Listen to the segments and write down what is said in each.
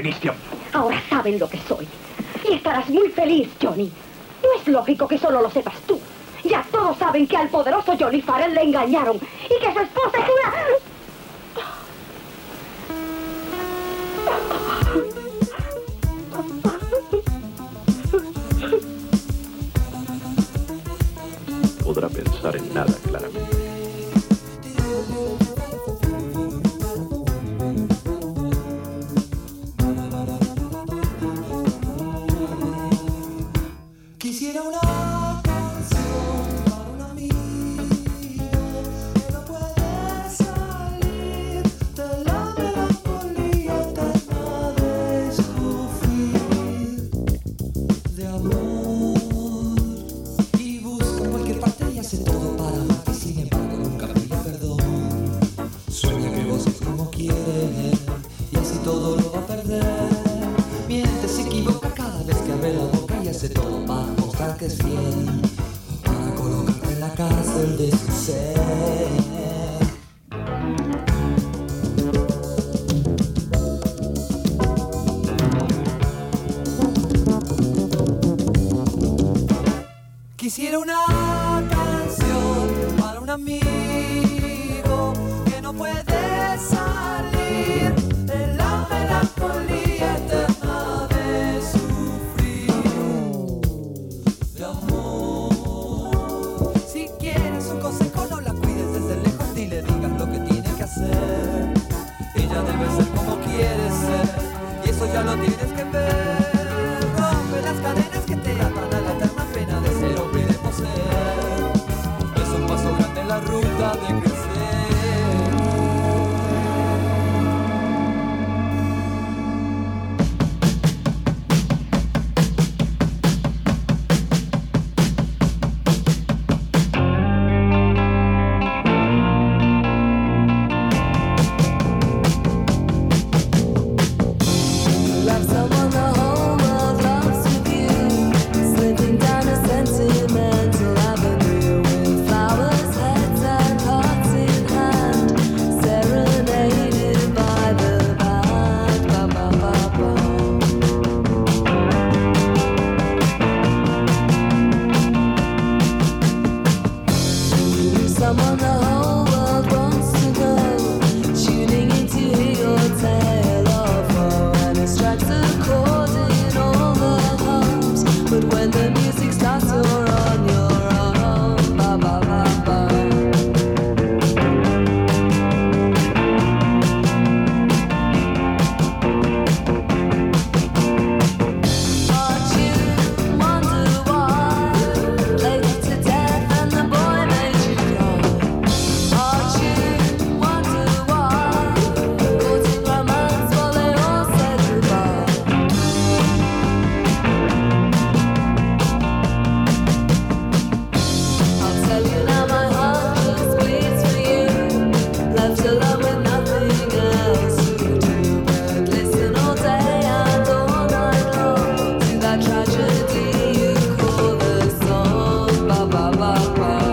inicio. Ahora saben lo que soy. Y estarás muy feliz, Johnny. No es lógico que solo lo sepas tú. Ya todos saben que al poderoso Johnny Farrell le engañaron y que su esposa es una... Podrá pensar en nada claramente. Quisiera una canción para un amigo que no puede salir de la melancolía eterna de sufrir de amor. Y busca en cualquier parte y hace todo para amarte y sin embargo nunca pide perdón. Sueña que goces como quiere y así todo lo va a perder. Miente, se equivoca cada vez que abre la boca y hace todo para mostrar que es fiel, para colocarte en la cárcel de su ser. Quisiera una canción para un amigo que no puede salir de la melancolía eterna de sufrir de amor. Si quieres un consejo, no la cuides desde lejos, ni le digas lo que tiene que hacer. Ella debe ser como quiere ser, y eso ya lo tienes que ver. Rompe las cadenas que te atan a la eterna pena de ser hombre y de poseer. Es un paso grande en la ruta de crecer. Love someone the whole world loves with you, slipping down a sentimental avenue with flowers, heads and hearts in hand, serenaded by the band. Ba, ba, ba, ba. Someone the whole world wants to know, tuning in to hear your tale of woe, and it strikes a chord in all the homes. But when the music starts, you're on your own. Ba, ba, ba, ba. Aren't you wonder why? Played it to death and the boy made you cry. Aren't you wonder why? Caught in romance while they all said goodbye. I'll tell you now, my heart just bleeds for you. Left alone with nothing else to do but listen all day and all night long to that tragedy you call a song. Ba, ba, ba, ba.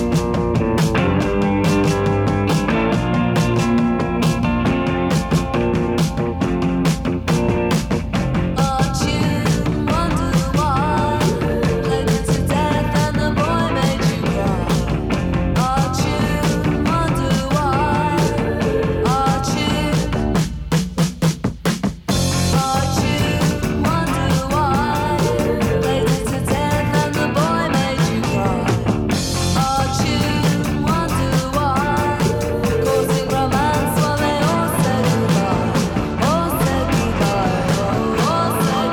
Aren't you wonder why? Played it to death and the boy made you cry. Aren't you wonder why? Aren't you wonder why? Played it to death and the boy made you cry. Aren't you wonder why? Causing romance while they all said goodbye. All said goodbye. All said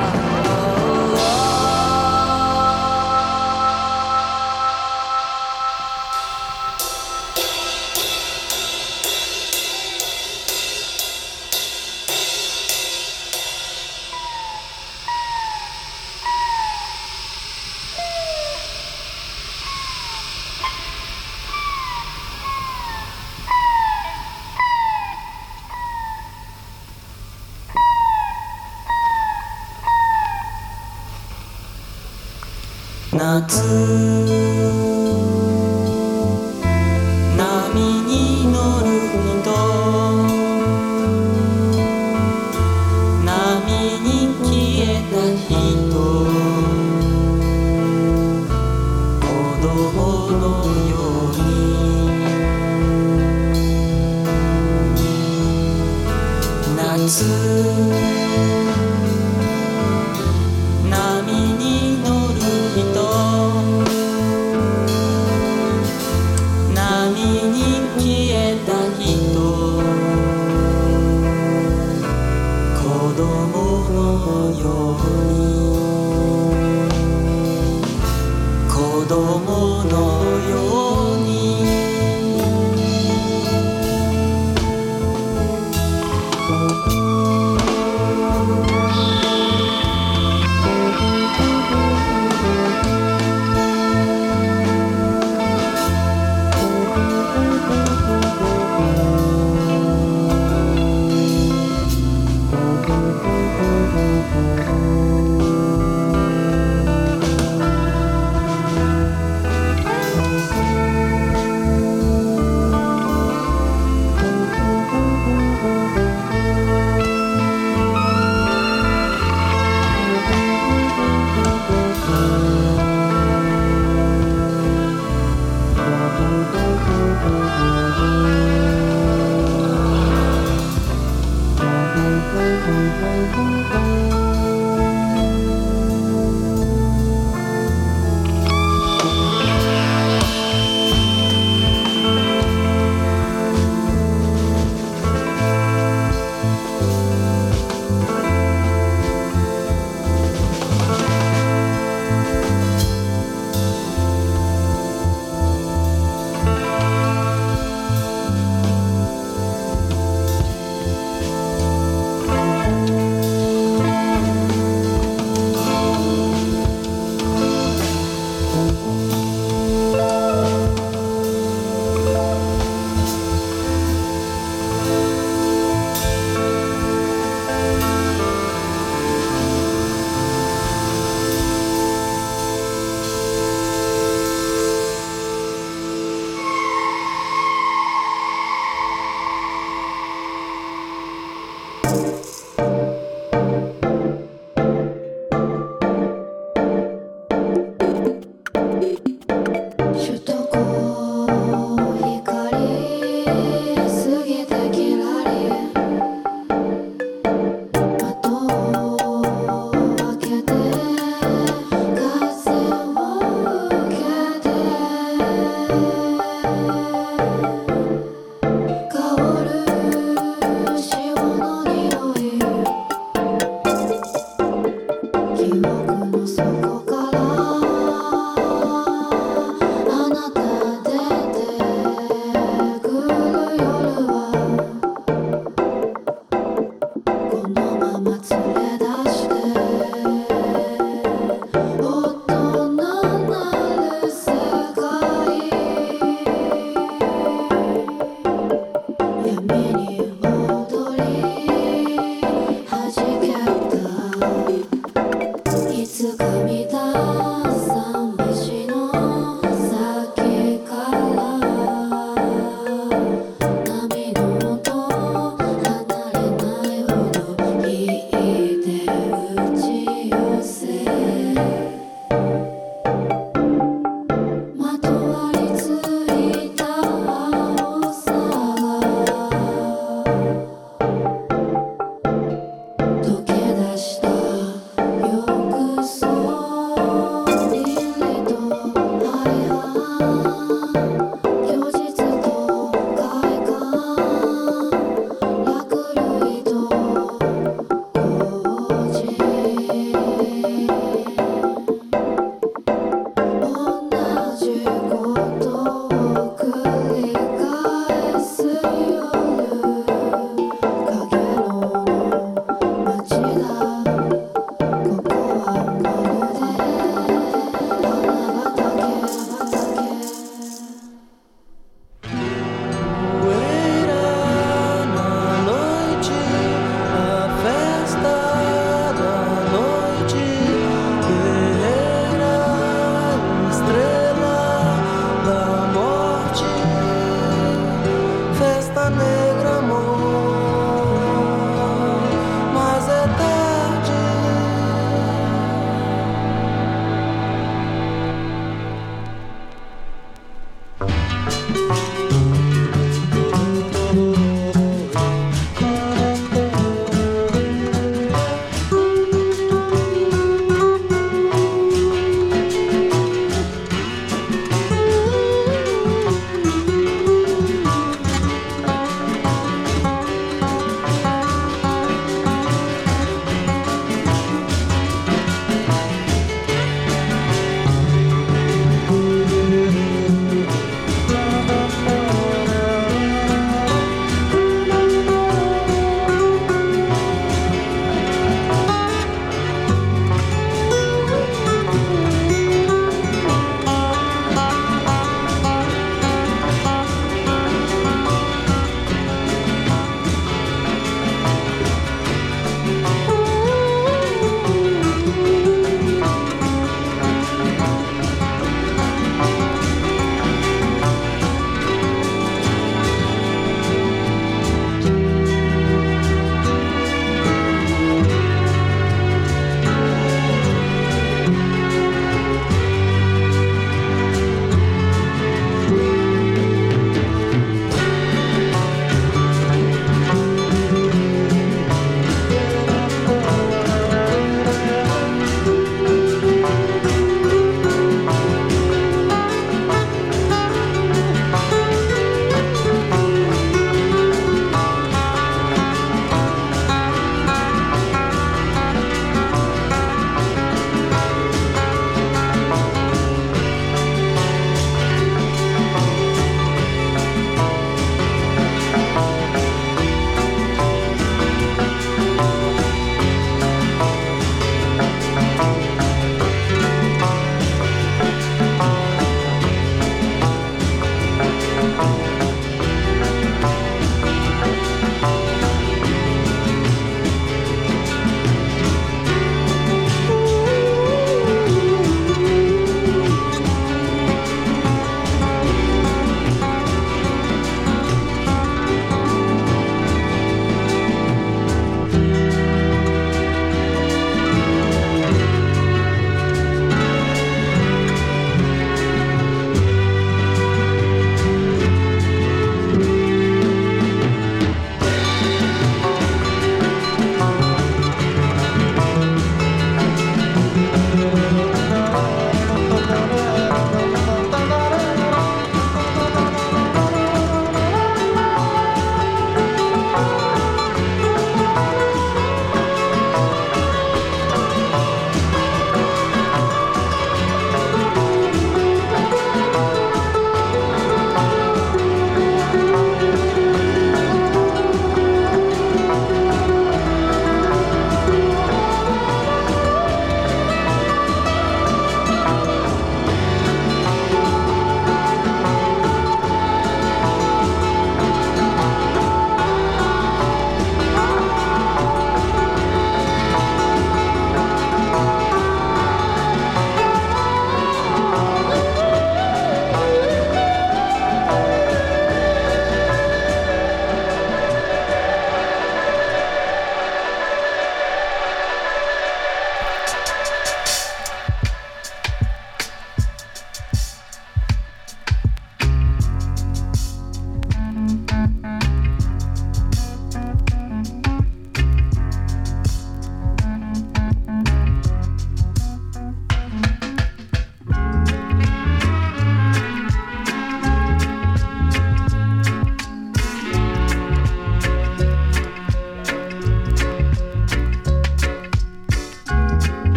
夏波に乗る人のように夏波に乗る人波に消えた人子供のように子供のように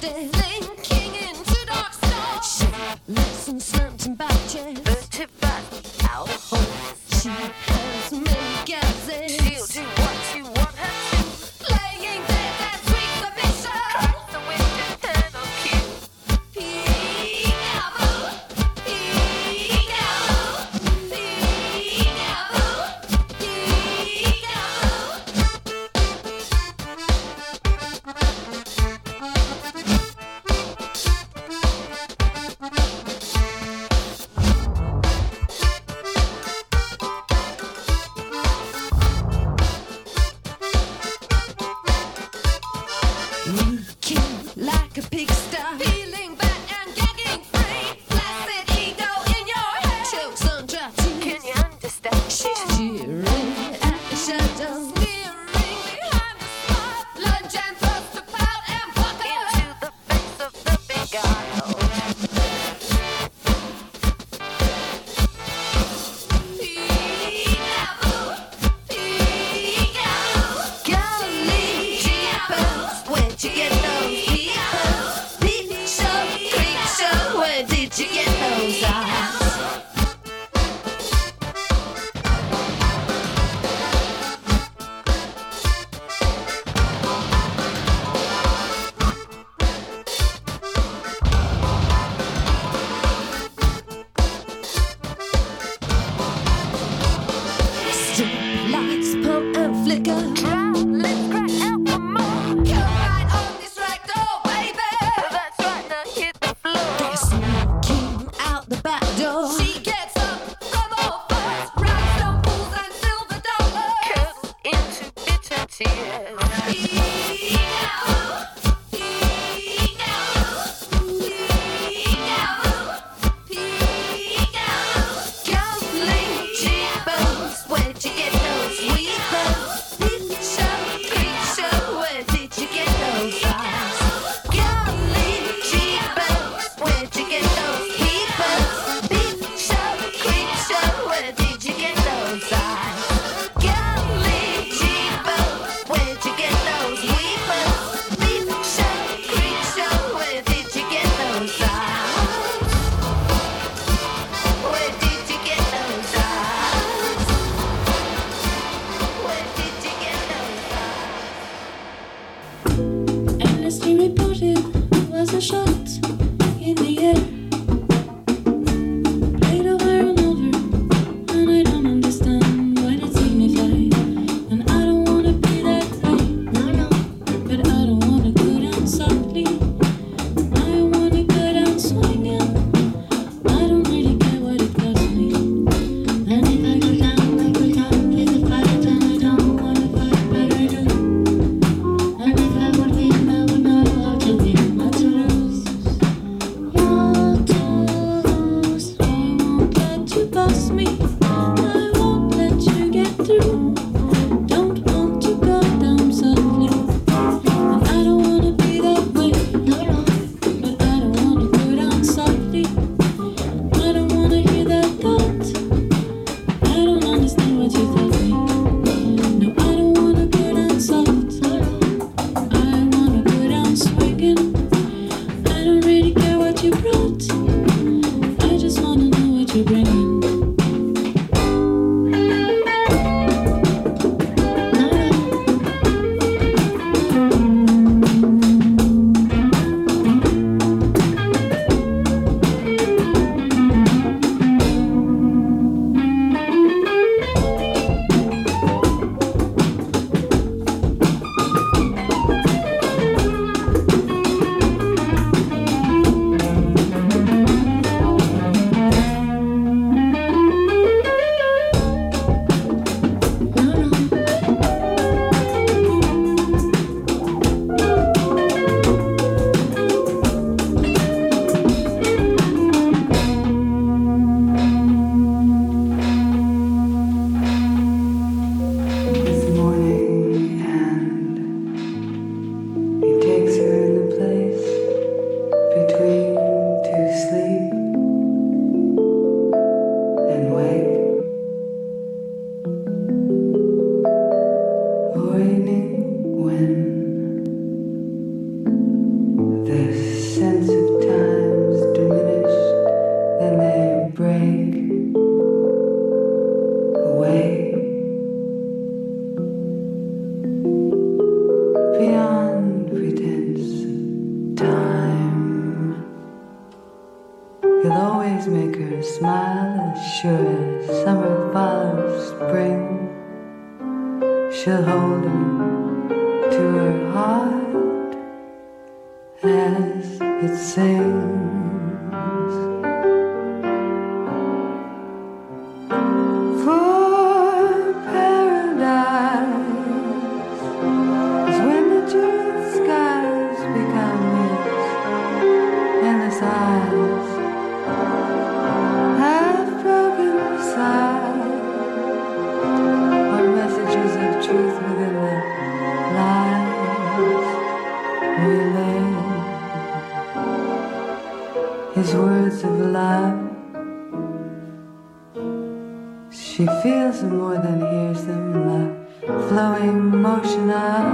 stairs, linking into dark stars. Shapeless and slumped in back chairs, vertebrae out of home. She has many gases. She'll do what you want her to. Laying there, that sweet submission. Tries to win the eternal cue. Peekaboo, peekaboo, peekaboo, peekaboo. Leaking like a pigsty, feeling bad and gagging free. Flaccid ego in your head, chokes on dry tears. Can you understand? She's jeering at the shadow, sneering behind the spot. Lunge and thrust to pout and buckle into the face of the big guy. Peekaboo, peekaboo, golly jeepers, where'd you get those peepers? Peep show, creep show, where did you get those eyes? Still lights pump and flicker. Let's crack out the more. Come right on this right door, baby. That's right, now hit the floor. They're sneaking out the back door. She gets up from all fours, rhinestone pools and silver dollars, curls into bitter tears. Peekaboo, peekaboo, peekaboo, peekaboo, gambling jeepers, where'd you get those weepers? Peep show, creep show, where did you get those eyes? Gambling jeepers, where'd you get those peepers? Peep show, creep show, where did you get those eyes? Gambling jeepers, where'd you get those weepers? Peep show, creep show, where did you get those eyes? Where did you get those eyes? Where did you get those eyes? Endlessly reported was a shot in the air. Played over and over, and I don't understand what it signified. And I don't wanna be that way, no, but I don't wanna go down softly. I wanna go down swinging. I don't really care what it costs me. And if I go down, I go down with a fight, and I don't wanna fight, but I do. And if I would win, I would know how to win, not to lose. Not to lose. I won't let you boss me. I won't let you get through. Don't want to go down softly. And I don't wanna be that way, no, but I don't wanna go down softly. I don't wanna hear that thought. I don't understand what you tell me. No, I don't wanna go down soft. I wanna go down swinging. I don't really care what you brought. I just wanna know what you're bringing. smile as sure as summer follows spring. She'll hold him to her heart as it sings. For paradise is when the jeweled skies become his, and his eyes have broken sight are messages of truth within the lies we live. His words of love, she feels them more than hears them, the flowing motion of,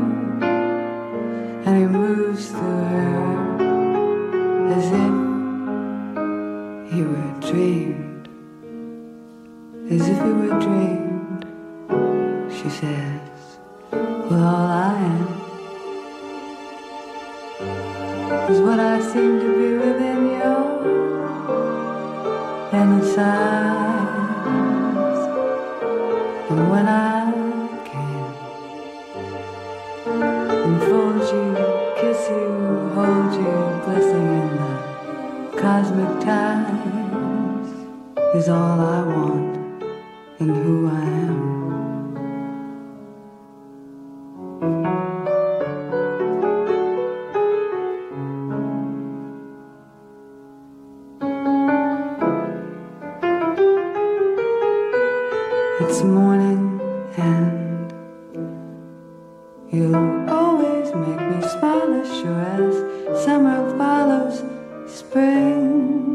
and he moves through her as if he were dreamed, as if he were dreamed. She says, well, all I am is what I seem to be within your endless eyes. And when I can enfold you, kiss you, hold you, blessing in the cosmic ties is all I want and who I am. It's morning and you'll always make me smile as sure as summer follows spring.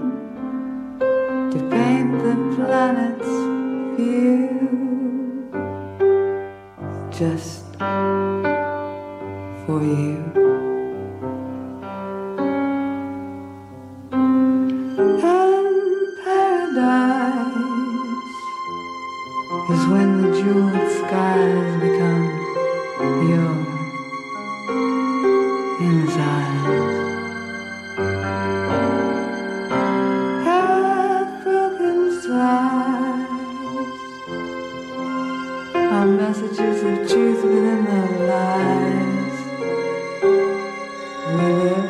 To paint the planet's view just for you. And paradise is when the jeweled skies become your in his eyes. Half broken sighs are messages of truth within the lies we live.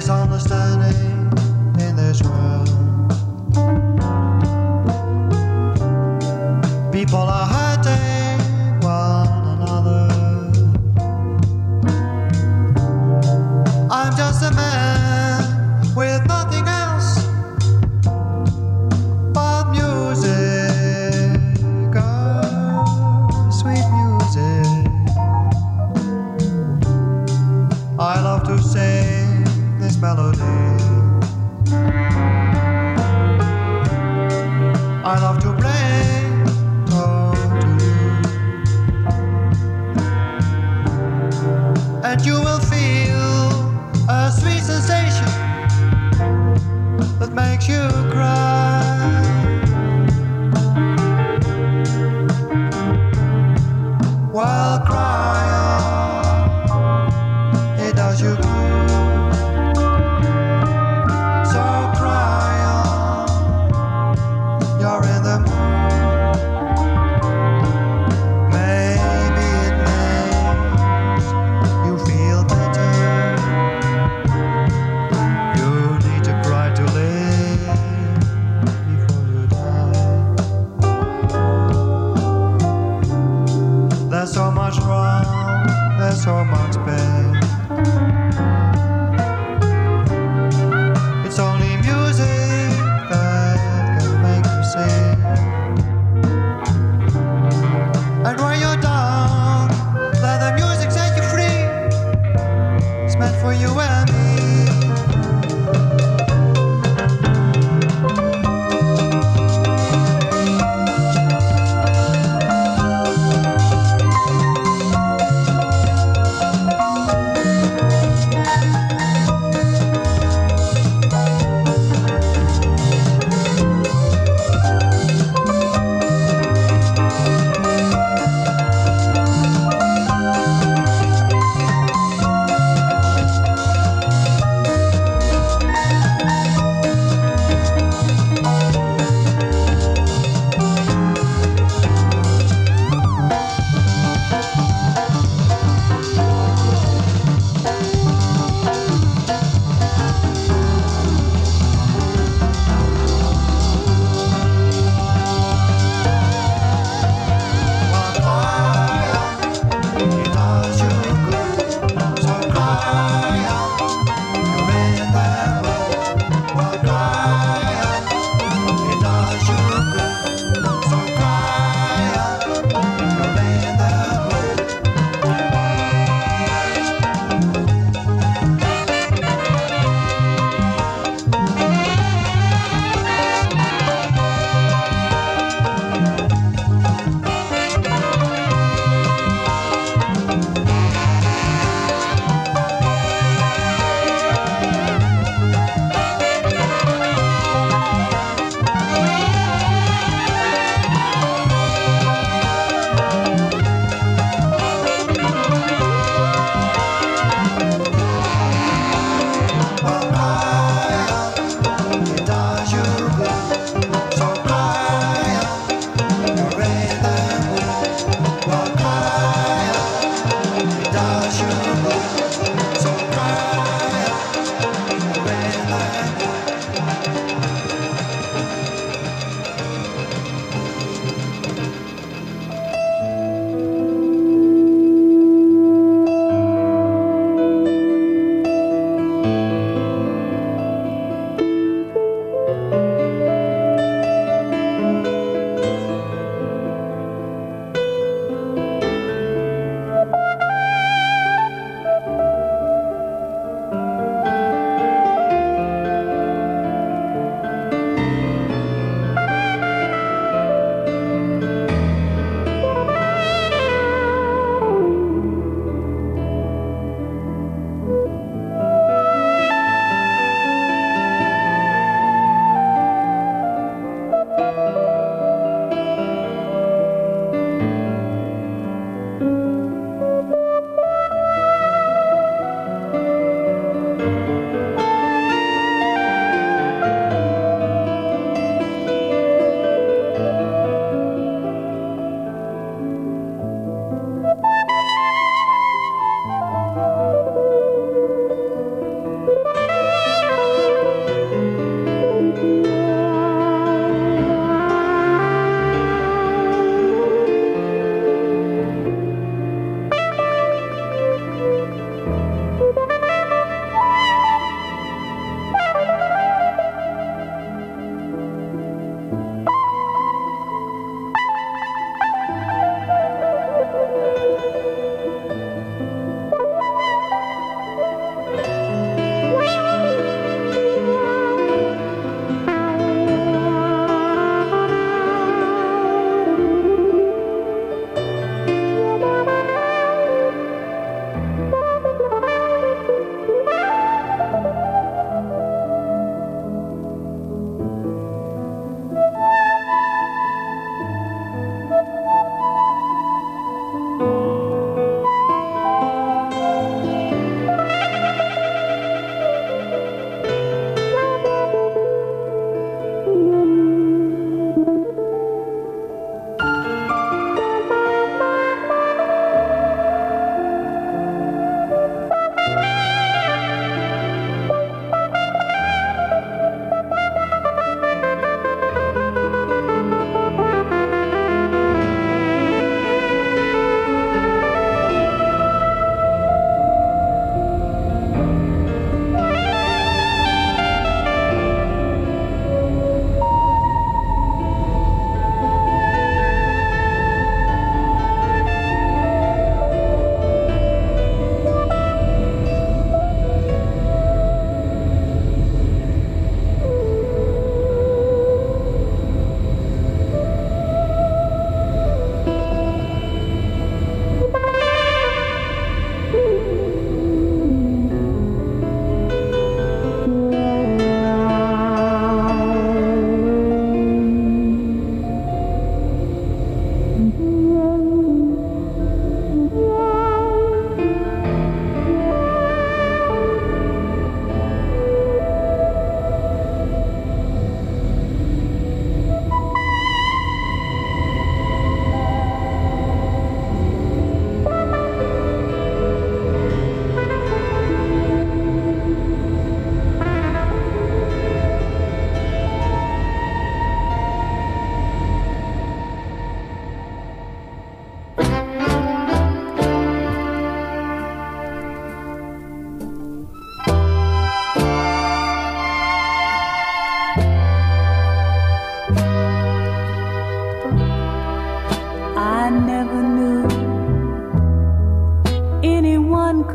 misunderstanding in this world. People are hurting one another. I'm just a man with nothing else but music, oh, sweet music. I love to sing this melody. I love to play to you, and you will feel a sweet sensation that makes you cry. While crying, it does you good. So cry on, you're in the mood. Maybe it makes you feel better. You need to cry to live before you die. There's so much wrong, there's so much pain. It's only music that can make you sing. And when you're down, let the music set you free. It's meant for you and me.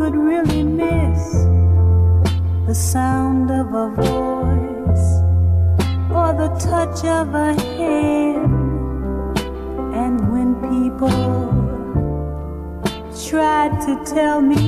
could really miss the sound of a voice or the touch of a hand. And when people tried to tell me,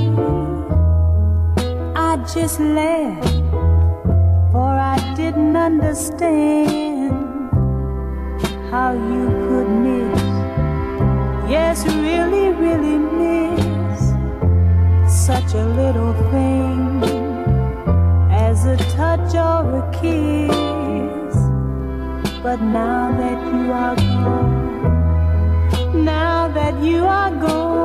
I just laughed, for I didn't understand how you could miss, yes, really, really miss such a little thing as a touch or a kiss. But now that you are gone, now that you are gone,